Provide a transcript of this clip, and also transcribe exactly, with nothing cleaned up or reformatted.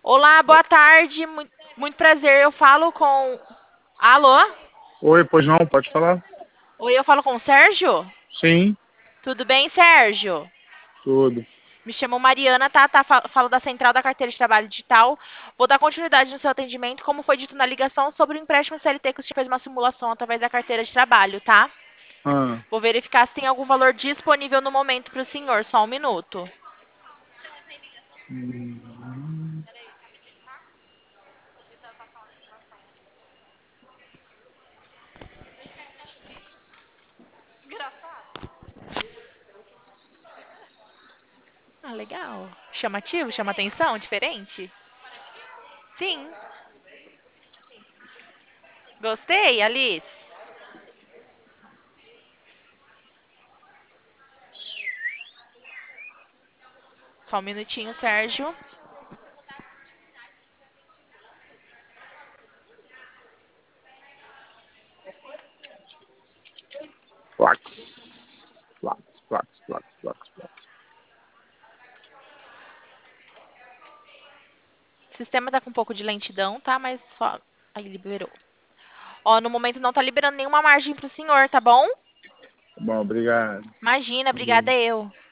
Olá, boa tarde. Muito, muito prazer. Eu falo com. Alô? Oi, pois não, pode falar? Oi, eu falo com o Sérgio? Sim, Tudo bem, Sérgio? tudo. Me chamo Mariana, tá? tá? Fa- Falo da Central da Carteira de Trabalho Digital. Vou dar continuidade no seu atendimento, como foi dito na ligação, sobre o empréstimo C L T que você fez uma simulação através da carteira de trabalho, tá? Ah, Vou verificar se tem algum valor disponível no momento para o senhor. Só um minuto. hum, Ah, legal. Chamativo? Chama atenção? Diferente? Sim. Gostei, Alice. Só um minutinho, Sérgio. Flax, flax, flax, flax, flax, flax. O sistema tá com um pouco de lentidão, tá? Mas só. Aí liberou. Ó, no momento não tá liberando nenhuma margem pro senhor, tá bom? Tá bom, obrigado. Imagina, obrigada Valeu. eu.